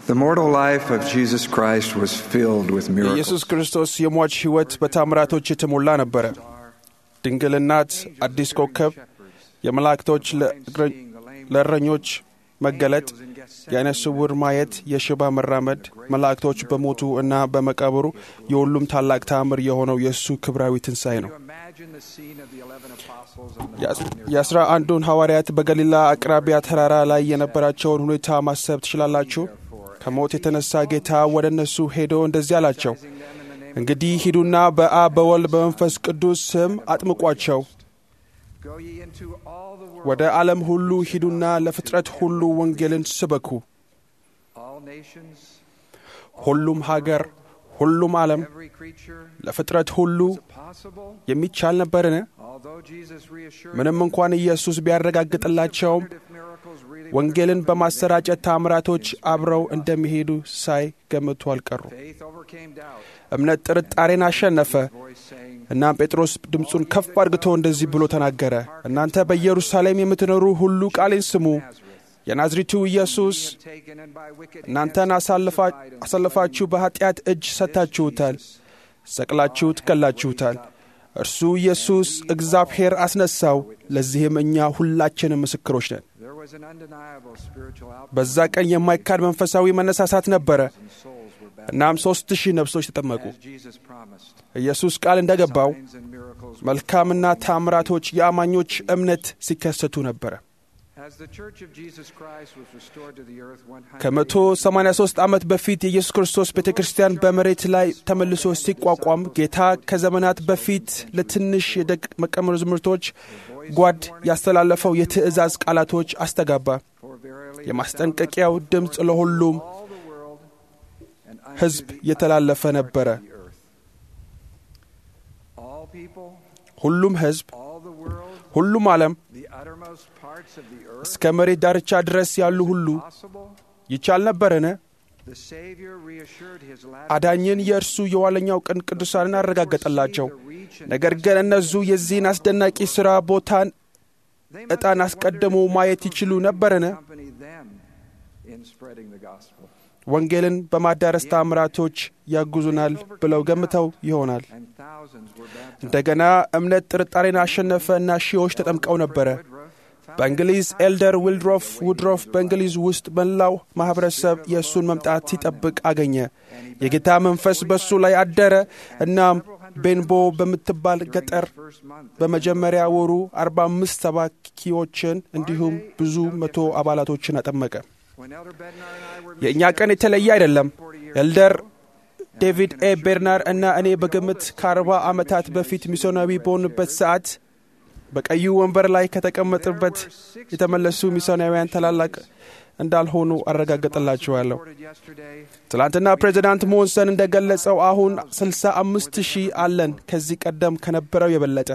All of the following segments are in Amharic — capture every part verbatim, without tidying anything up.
The mortal life of Jesus Christ was filled with miracles. ኢየሱስ ክርስቶስ የሟች ሕይወት በታምራቶች የተሞላ ነበር። ድንግልናት፣ አዲስ ኮከብ፣ የመላእክቶች ለእረኞች መገለጥ፣ የዓይነ ስውር ማየት፣ የሽባ መራመድ፣ መላእክቶች በሞቱ እና በመቃብሩ የሁሉም ታላቅ ተአምር የሆነው የእሱ ክብራዊ ትንሣኤ ነው። የአስራ አንዱን ሐዋርያት በገሊላ አቅራቢያ ተራራ ላይ የነበራቸውን ሁኔታ ማሰብ ትችላላችሁ። ከሞት የተነሳ ጌታ ወደ እነሱ ሄዶ እንደዚህ አላቸው፣ እንግዲህ ሂዱና በአብ በወልድ በመንፈስ ቅዱስ ስም አጥምቋቸው፣ ወደ ዓለም ሁሉ ሂዱና ለፍጥረት ሁሉ ወንጌልን ስበኩ። ሁሉም ሀገር፣ ሁሉም ዓለም፣ ለፍጥረት ሁሉ የሚቻል ነበርን? ምንም እንኳን ኢየሱስ ቢያረጋግጥላቸውም ወንጌልን በማሰራጨት ታምራቶች አብረው እንደሚሄዱ ሳይገምቱ አልቀሩ። እምነት ጥርጣሬን አሸነፈ። እናም ጴጥሮስ ድምፁን ከፍ አድርጎ እንደዚህ ብሎ ተናገረ፣ እናንተ በኢየሩሳሌም የምትኖሩ ሁሉ ቃሌን ስሙ። የናዝሬቱ ኢየሱስ እናንተን አሳልፋችሁ በኃጢአት እጅ ሰጥታችሁታል፣ ሰቅላችሁት ገላችሁታል። እርሱ ኢየሱስ እግዚአብሔር አስነሳው። ለዚህም እኛ ሁላችንም ምስክሮች ነን። በዛ ቀን የማይካድ መንፈሳዊ መነሳሳት ነበረ። እናም ሦስት ሺህ ነፍሶች ተጠመቁ። ኢየሱስ ቃል እንደገባው መልካምና ታምራቶች የአማኞች እምነት ሲከሰቱ ነበረ። ከመቶ ሰማንያ ሦስት ዓመት በፊት የኢየሱስ ክርስቶስ ቤተ ክርስቲያን በመሬት ላይ ተመልሶ ሲቋቋም ጌታ ከዘመናት በፊት ለትንሽ የደቀ መዛሙርቶች ጓድ ያስተላለፈው የትእዛዝ ቃላቶች አስተጋባ። የማስጠንቀቂያው ድምፅ ለሁሉም ሕዝብ የተላለፈ ነበረ። ሁሉም ሕዝብ፣ ሁሉም ዓለም፣ እስከ መሬት ዳርቻ ድረስ ያሉ ሁሉ ይቻል ነበርን? አዳኝን የእርሱ የኋለኛው ቀን ቅዱሳንን አረጋገጠላቸው። ነገር ግን እነሱ የዚህን አስደናቂ ሥራ ቦታን ዕጣን አስቀድሞ ማየት ይችሉ ነበርን? ወንጌልን በማዳረስ ታምራቶች ያጉዙናል ብለው ገምተው ይሆናል። እንደገና እምነት ጥርጣሬን አሸነፈ እና ሺዎች ተጠምቀው ነበረ። በእንግሊዝ ኤልደር ዊልድሮፍ ውድሮፍ በእንግሊዝ ውስጥ መላው ማኅበረሰብ የእሱን መምጣት ሲጠብቅ አገኘ። የጌታ መንፈስ በእሱ ላይ አደረ። እናም ቤንቦ በምትባል ገጠር በመጀመሪያ ወሩ አርባ አምስት ሰባኪዎችን እንዲሁም ብዙ መቶ አባላቶችን አጠመቀ። የእኛ ቀን የተለየ አይደለም። ኤልደር ዴቪድ ኤ ቤርናር እና እኔ በግምት ከአርባ ዓመታት በፊት ሚስዮናዊ በሆንበት ሰዓት በቀዩ ወንበር ላይ ከተቀመጥበት የተመለሱ ሚስዮናውያን ታላላቅ እንዳልሆኑ አረጋግጥላችኋለሁ። ትላንትና ፕሬዚዳንት ሞንሰን እንደገለጸው አሁን ስልሳ አምስት ሺህ አለን፣ ከዚህ ቀደም ከነበረው የበለጠ።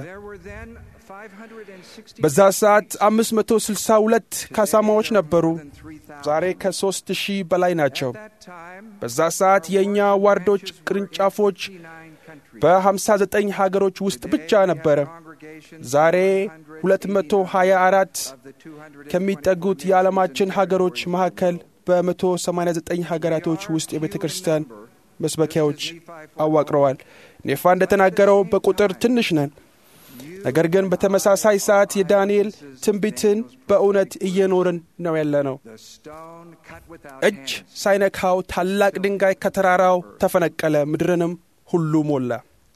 በዛ ሰዓት አምስት መቶ ስልሳ ሁለት ካሳማዎች ነበሩ። ዛሬ ከሦስት ሺህ በላይ ናቸው። በዛ ሰዓት የእኛ ዋርዶች ቅርንጫፎች በሀምሳ ዘጠኝ ሀገሮች ውስጥ ብቻ ነበረ። ዛሬ ሁለት መቶ ሀያ አራት ከሚጠጉት የዓለማችን ሀገሮች መካከል በመቶ ሰማንያ ዘጠኝ ሀገራቶች ውስጥ የቤተ ክርስቲያን መስበኪያዎች አዋቅረዋል። ኔፋ እንደተናገረው በቁጥር ትንሽ ነን፣ ነገር ግን በተመሳሳይ ሰዓት የዳንኤል ትንቢትን በእውነት እየኖርን ነው ያለነው። እጅ ሳይነካው ታላቅ ድንጋይ ከተራራው ተፈነቀለ፣ ምድርንም ሁሉ ሞላ።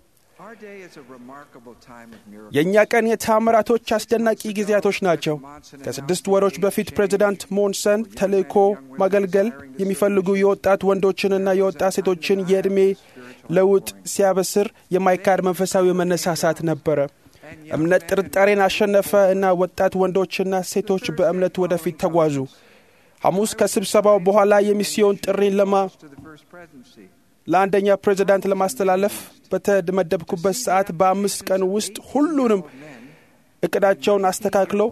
የእኛ ቀን የታምራቶች አስደናቂ ጊዜያቶች ናቸው። ከስድስት ወሮች በፊት ፕሬዚዳንት ሞንሰን ተልእኮ ማገልገል የሚፈልጉ የወጣት ወንዶችንና የወጣት ሴቶችን የዕድሜ ለውጥ ሲያበስር የማይካድ መንፈሳዊ መነሳሳት ነበረ። እምነት ጥርጣሬን አሸነፈ እና ወጣት ወንዶችና ሴቶች በእምነት ወደፊት ተጓዙ። ሐሙስ ከስብሰባው በኋላ የሚስዮን ጥሪን ለማ ለአንደኛ ፕሬዚዳንት ለማስተላለፍ በተመደብኩበት ሰዓት በአምስት ቀን ውስጥ ሁሉንም እቅዳቸውን አስተካክለው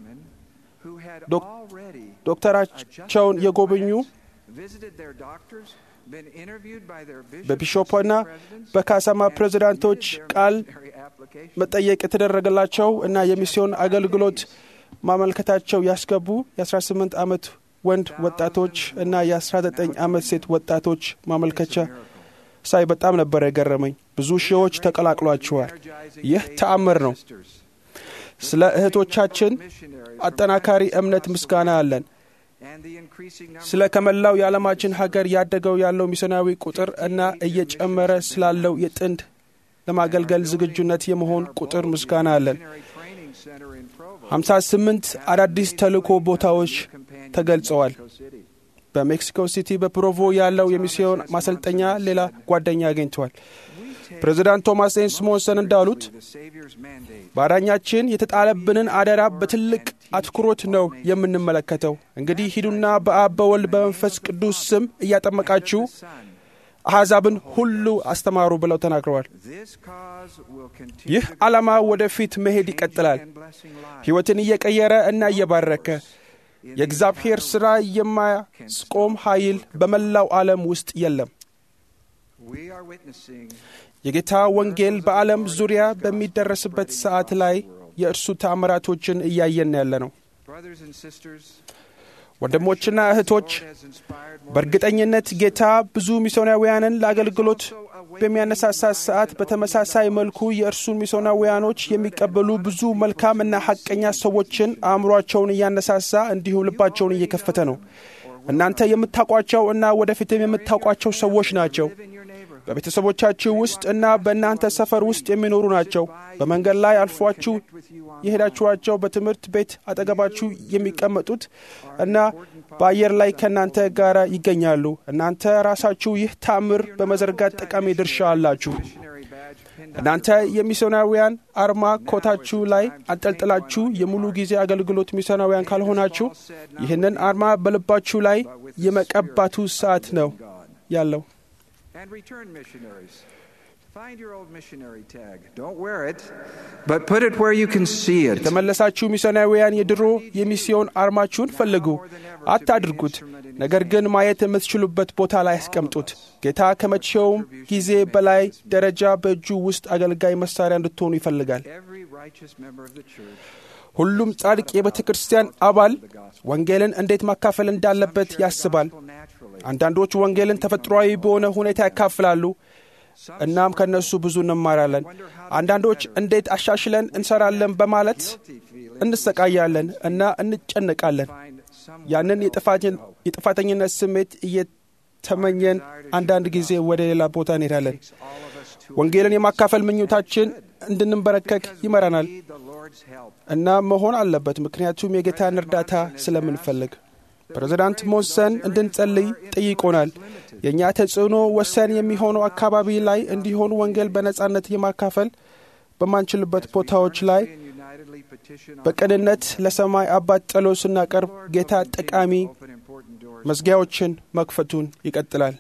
ዶክተራቸውን የጎበኙ በቢሾፕና በካሳማ ፕሬዚዳንቶች ቃል መጠየቅ የተደረገላቸው እና የሚስዮን አገልግሎት ማመልከታቸው ያስገቡ የአስራ ስምንት ዓመት ወንድ ወጣቶች እና የ19 ዓመት ሴት ወጣቶች ማመልከቻ ሳይ በጣም ነበር የገረመኝ። ብዙ ሺዎች ተቀላቅሏቸዋል። ይህ ተአምር ነው። ስለ እህቶቻችን አጠናካሪ እምነት ምስጋና አለን። ስለ ከመላው የዓለማችን ሀገር ያደገው ያለው ሚስዮናዊ ቁጥር እና እየጨመረ ስላለው የጥንድ ለማገልገል ዝግጁነት የመሆን ቁጥር ምስጋና አለን። ሃምሳ ስምንት አዳዲስ ተልእኮ ቦታዎች ተገልጸዋል። በሜክሲኮ ሲቲ በፕሮቮ ያለው የሚስዮን ማሰልጠኛ ሌላ ጓደኛ አግኝቷል። ፕሬዝዳንት ቶማስ ኤን ስሞንሰን እንዳሉት ባዳኛችን የተጣለብንን አደራ በትልቅ አትኩሮት ነው የምንመለከተው። እንግዲህ ሂዱና በአብ በወልድ በመንፈስ ቅዱስ ስም እያጠመቃችሁ አሕዛብን ሁሉ አስተማሩ ብለው ተናግረዋል። ይህ ዓላማ ወደፊት መሄድ ይቀጥላል። ሕይወትን እየቀየረ እና እየባረከ የእግዚአብሔር ሥራ የማያስቆም ኃይል በመላው ዓለም ውስጥ የለም። የጌታ ወንጌል በዓለም ዙሪያ በሚደረስበት ሰዓት ላይ የእርሱ ተአምራቶችን እያየን ያለ ነው። ወንድሞችና እህቶች፣ በእርግጠኝነት ጌታ ብዙ ሚስዮናውያንን ለአገልግሎት በሚያነሳሳ ሰዓት በተመሳሳይ መልኩ የእርሱን ሚስዮናውያኖች የሚቀበሉ ብዙ መልካም እና ሐቀኛ ሰዎችን አእምሯቸውን እያነሳሳ እንዲሁም ልባቸውን እየከፈተ ነው። እናንተ የምታውቋቸው እና ወደፊትም የምታውቋቸው ሰዎች ናቸው። በቤተሰቦቻችሁ ውስጥ እና በእናንተ ሰፈር ውስጥ የሚኖሩ ናቸው። በመንገድ ላይ አልፏችሁ የሄዳችኋቸው፣ በትምህርት ቤት አጠገባችሁ የሚቀመጡት እና በአየር ላይ ከእናንተ ጋር ይገኛሉ። እናንተ ራሳችሁ ይህ ታምር በመዘርጋት ጠቃሚ ድርሻ አላችሁ። እናንተ የሚስዮናውያን አርማ ኮታችሁ ላይ አንጠልጥላችሁ የሙሉ ጊዜ አገልግሎት ሚስዮናውያን ካልሆናችሁ ይህንን አርማ በልባችሁ ላይ የመቀባቱ ሰዓት ነው ያለው። And return missionaries. Find your old missionary tag. Don't wear it, but put it where you can see it. ተመለሳችሁ ሚስዮናውያን የድሮ የሚስዮን አርማችሁን ፈልጉ። አታድርጉት፣ ነገር ግን ማየት የምትችሉበት ቦታ ላይ አስቀምጡት። ጌታ ከመቼውም ጊዜ በላይ ደረጃ በእጁ ውስጥ አገልጋይ መሳሪያ እንድትሆኑ ይፈልጋል። ሁሉም ጻድቅ የቤተ ክርስቲያን አባል ወንጌልን እንዴት ማካፈል እንዳለበት ያስባል። አንዳንዶች ወንጌልን ተፈጥሯዊ በሆነ ሁኔታ ያካፍላሉ፣ እናም ከነሱ ብዙ እንማራለን። አንዳንዶች እንዴት አሻሽለን እንሰራለን በማለት እንሰቃያለን እና እንጨነቃለን። ያንን የጥፋተኝነት ስሜት እየተመኘን አንዳንድ ጊዜ ወደ ሌላ ቦታ እንሄዳለን። ወንጌልን የማካፈል ምኞታችን እንድንበረከክ ይመራናል እና መሆን አለበት፣ ምክንያቱም የጌታን እርዳታ ስለምንፈልግ። ፕሬዝዳንት ሞንሰን እንድንጸልይ ጠይቆናል። የእኛ ተጽዕኖ ወሰን የሚሆነው አካባቢ ላይ እንዲሆን ወንጌል በነጻነት የማካፈል በማንችልበት ቦታዎች ላይ በቅንነት ለሰማይ አባት ጸሎት ስናቀርብ ጌታ ጠቃሚ መዝጊያዎችን መክፈቱን ይቀጥላል።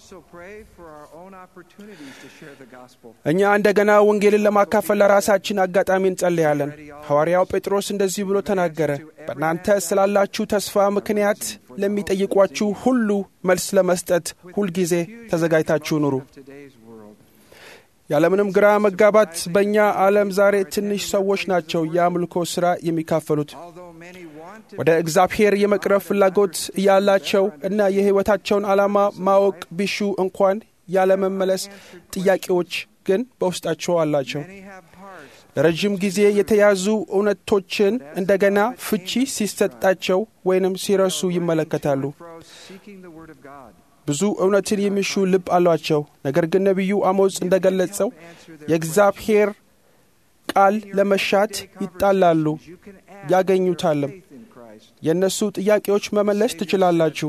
እኛ እንደገና ወንጌልን ለማካፈል ለራሳችን አጋጣሚ እንጸልያለን። ሐዋርያው ጴጥሮስ እንደዚህ ብሎ ተናገረ፣ በእናንተ ስላላችሁ ተስፋ ምክንያት ለሚጠይቋችሁ ሁሉ መልስ ለመስጠት ሁልጊዜ ተዘጋጅታችሁ ኑሩ። ያለምንም ግራ መጋባት በእኛ ዓለም ዛሬ ትንሽ ሰዎች ናቸው የአምልኮ ሥራ የሚካፈሉት። ወደ እግዚአብሔር የመቅረብ ፍላጎት ያላቸው እና የሕይወታቸውን ዓላማ ማወቅ ቢሹ እንኳን ያለመመለስ ጥያቄዎች ግን በውስጣቸው አላቸው። ለረጅም ጊዜ የተያዙ እውነቶችን እንደገና ፍቺ ሲሰጣቸው ወይንም ሲረሱ ይመለከታሉ። ብዙ እውነትን የሚሹ ልብ አሏቸው። ነገር ግን ነቢዩ አሞጽ እንደገለጸው የእግዚአብሔር ቃል ለመሻት ይጣላሉ፣ ያገኙታልም። የእነሱ ጥያቄዎች መመለስ ትችላላችሁ።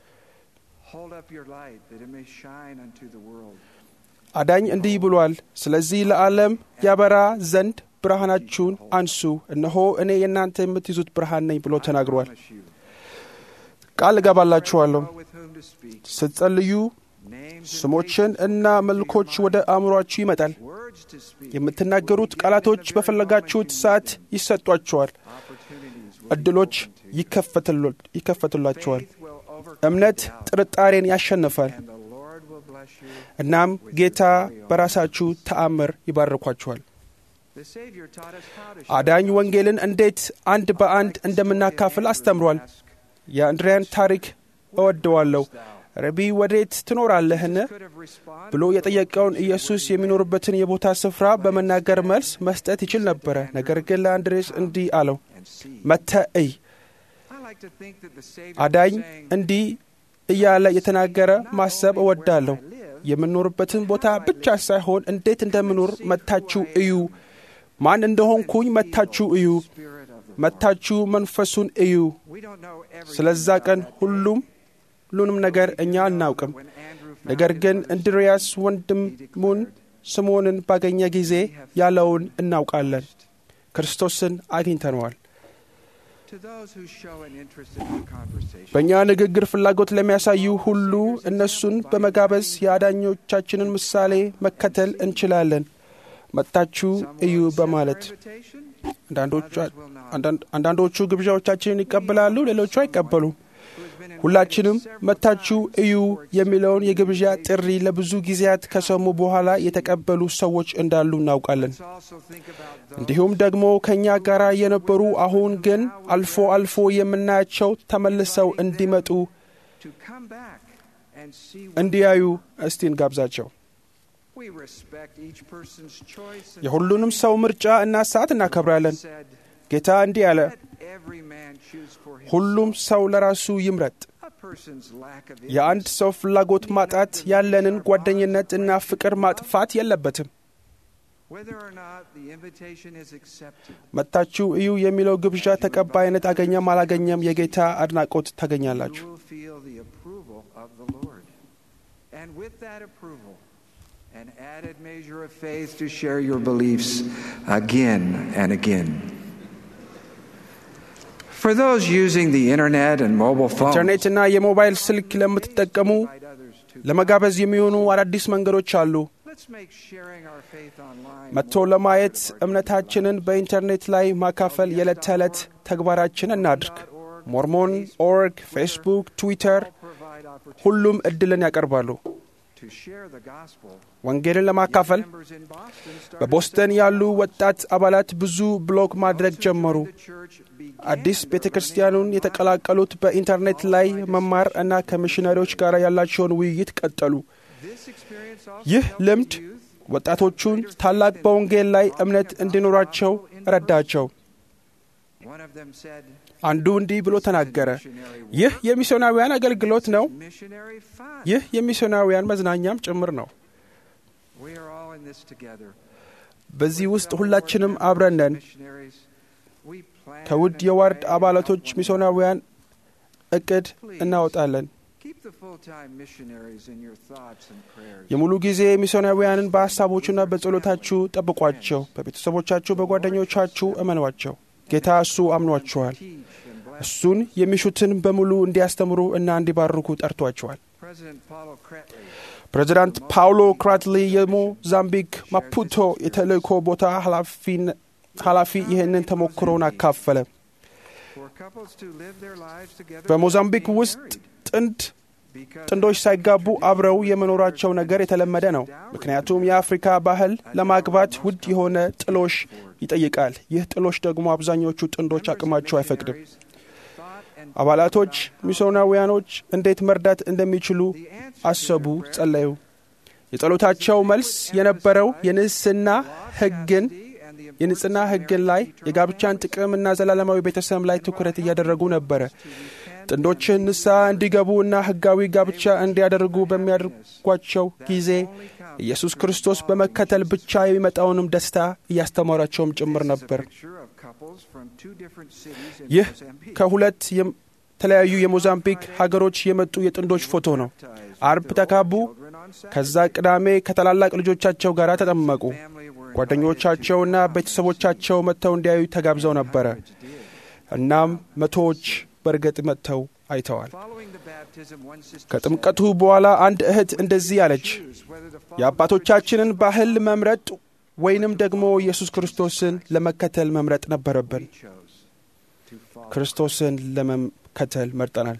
አዳኝ እንዲህ ብሏል፣ ስለዚህ ለዓለም ያበራ ዘንድ ብርሃናችሁን አንሱ፣ እነሆ እኔ የእናንተ የምትይዙት ብርሃን ነኝ ብሎ ተናግሯል። ቃል እገባላችኋለሁ፣ ስትጸልዩ ስሞችን እና መልኮች ወደ አእምሮአችሁ ይመጣል። የምትናገሩት ቃላቶች በፈለጋችሁት ሰዓት ይሰጧችኋል። ዕድሎች ይከፈቱላችኋል። እምነት ጥርጣሬን ያሸንፋል። እናም ጌታ በራሳችሁ ተአምር ይባርኳችኋል። አዳኝ ወንጌልን እንዴት አንድ በአንድ እንደምናካፍል አስተምሯል። የአንድሪያን ታሪክ እወደዋለሁ። ረቢ ወዴት ትኖራለህን ብሎ የጠየቀውን ኢየሱስ የሚኖርበትን የቦታ ስፍራ በመናገር መልስ መስጠት ይችል ነበረ። ነገር ግን ለአንድሬስ እንዲህ አለው፣ መጥተህ እይ። አዳኝ እንዲህ እያለ የተናገረ ማሰብ እወዳለሁ። የምኖርበትን ቦታ ብቻ ሳይሆን እንዴት እንደምኖር መጥታችሁ እዩ። ማን እንደሆንኩኝ መጥታችሁ እዩ። መጥታችሁ መንፈሱን እዩ። ስለዛ ቀን ሁሉም ሁሉንም ነገር እኛ አናውቅም። ነገር ግን እንድሪያስ ወንድሙን ስምዖንን ባገኘ ጊዜ ያለውን እናውቃለን። ክርስቶስን አግኝተነዋል። በእኛ ንግግር ፍላጎት ለሚያሳዩ ሁሉ እነሱን በመጋበዝ የአዳኞቻችንን ምሳሌ መከተል እንችላለን። መጥታችሁ እዩ በማለት አንዳንዶቹ ግብዣዎቻችንን ይቀበላሉ፣ ሌሎቹ አይቀበሉም። ሁላችንም መጥታችሁ እዩ የሚለውን የግብዣ ጥሪ ለብዙ ጊዜያት ከሰሙ በኋላ የተቀበሉ ሰዎች እንዳሉ እናውቃለን። እንዲሁም ደግሞ ከኛ ጋር የነበሩ አሁን ግን አልፎ አልፎ የምናያቸው ተመልሰው እንዲመጡ እንዲያዩ እስቲ እንጋብዛቸው። የሁሉንም ሰው ምርጫ እና ሰዓት እናከብራለን። ጌታ እንዲህ አለ፣ ሁሉም ሰው ለራሱ ይምረጥ። የአንድ ሰው ፍላጎት ማጣት ያለንን ጓደኝነት እና ፍቅር ማጥፋት የለበትም። መጥታችሁ እዩ የሚለው ግብዣ ተቀባይነት አገኘም አላገኘም የጌታ አድናቆት ታገኛላችሁ። An added measure of faith to share your beliefs again and again. For those using the internet and mobile phones, ኢንተርኔት እና የሞባይል ስልክ ለምትጠቀሙ ለመጋበዝ የሚሆኑ አዳዲስ መንገዶች አሉ። መጥቶ ለማየት እምነታችንን በኢንተርኔት ላይ ማካፈል የዕለት ተዕለት ተግባራችን እናድርግ። ሞርሞን ኦርግ፣ ፌስቡክ፣ ትዊተር ሁሉም እድልን ያቀርባሉ። ወንጌልን ለማካፈል በቦስተን ያሉ ወጣት አባላት ብዙ ብሎግ ማድረግ ጀመሩ። አዲስ ቤተክርስቲያኑን የተቀላቀሉት በኢንተርኔት ላይ መማር እና ከሚሽነሪዎች ጋር ያላቸውን ውይይት ቀጠሉ። ይህ ልምድ ወጣቶቹን ታላቅ በወንጌል ላይ እምነት እንዲኖራቸው ረዳቸው። አንዱ እንዲህ ብሎ ተናገረ፣ ይህ የሚስዮናውያን አገልግሎት ነው። ይህ የሚስዮናውያን መዝናኛም ጭምር ነው። በዚህ ውስጥ ሁላችንም አብረን ነን። ከውድ የዋርድ አባላቶች ሚስዮናውያን እቅድ እናወጣለን። የሙሉ ጊዜ ሚስዮናውያንን በሐሳቦቹና በጸሎታችሁ ጠብቋቸው። በቤተሰቦቻችሁ፣ በጓደኞቻችሁ እመኗቸው። ጌታ እሱ አምኗቸዋል። እሱን የሚሹትን በሙሉ እንዲያስተምሩ እና እንዲባርኩ ጠርቷቸዋል። ፕሬዚዳንት ፓውሎ ክራትሊ የሞዛምቢክ ማፑቶ የተልእኮ ቦታ ኃላፊ ይህንን ተሞክሮውን አካፈለ። በሞዛምቢክ ውስጥ ጥንድ ጥንዶች ሳይጋቡ አብረው የመኖራቸው ነገር የተለመደ ነው። ምክንያቱም የአፍሪካ ባህል ለማግባት ውድ የሆነ ጥሎሽ ይጠይቃል። ይህ ጥሎሽ ደግሞ አብዛኞቹ ጥንዶች አቅማቸው አይፈቅድም። አባላቶች ሚስዮናውያኖች እንዴት መርዳት እንደሚችሉ አሰቡ፣ ጸለዩ። የጸሎታቸው መልስ የነበረው የንጽህና ሕግን የንጽህና ሕግን ላይ የጋብቻን ጥቅም እና ዘላለማዊ ቤተሰብ ላይ ትኩረት እያደረጉ ነበረ። ጥንዶችን ንስሐ እንዲገቡ እና ሕጋዊ ጋብቻ እንዲያደርጉ በሚያደርጓቸው ጊዜ ኢየሱስ ክርስቶስ በመከተል ብቻ የሚመጣውንም ደስታ እያስተማራቸውም ጭምር ነበር። ይህ ከሁለት የተለያዩ የሞዛምቢክ ሀገሮች የመጡ የጥንዶች ፎቶ ነው። አርብ ተጋቡ። ከዛ ቅዳሜ ከታላላቅ ልጆቻቸው ጋር ተጠመቁ። ጓደኞቻቸውና ቤተሰቦቻቸው መጥተው እንዲያዩ ተጋብዘው ነበረ። እናም መቶዎች በርግጥ መጥተው አይተዋል። ከጥምቀቱ በኋላ አንድ እህት እንደዚህ አለች፣ የአባቶቻችንን ባህል መምረጥ ወይንም ደግሞ ኢየሱስ ክርስቶስን ለመከተል መምረጥ ነበረብን። ክርስቶስን ለመከተል መርጠናል።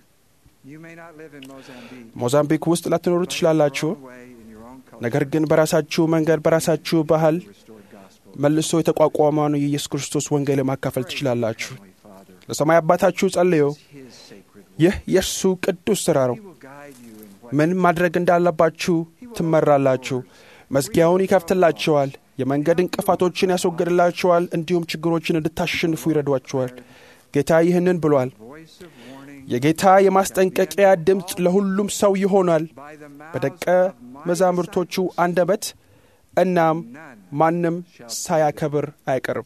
ሞዛምቢክ ውስጥ ላትኖሩ ትችላላችሁ። ነገር ግን በራሳችሁ መንገድ በራሳችሁ ባህል መልሶ የተቋቋመውን የኢየሱስ ክርስቶስ ወንጌል ማካፈል ትችላላችሁ። ለሰማይ አባታችሁ ጸልዩ። ይህ የእርሱ ቅዱስ ሥራ ነው። ምን ማድረግ እንዳለባችሁ ትመራላችሁ። መዝጊያውን ይከፍትላችኋል። የመንገድ እንቅፋቶችን ያስወግድላችኋል። እንዲሁም ችግሮችን እንድታሸንፉ ይረዷችኋል። ጌታ ይህንን ብሏል። የጌታ የማስጠንቀቂያ ድምፅ ለሁሉም ሰው ይሆናል በደቀ መዛሙርቶቹ አንደበት፣ እናም ማንም ሳያከብር አይቀርም።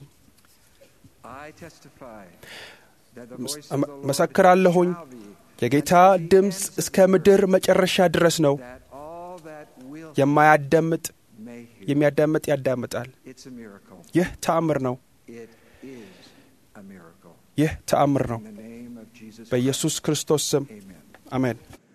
መሰክራለሁኝ የጌታ ድምፅ እስከ ምድር መጨረሻ ድረስ ነው። የማያዳምጥ የሚያዳምጥ ያዳምጣል። ይህ ተአምር ነው። ይህ ተአምር ነው። በኢየሱስ ክርስቶስ ስም አሜን።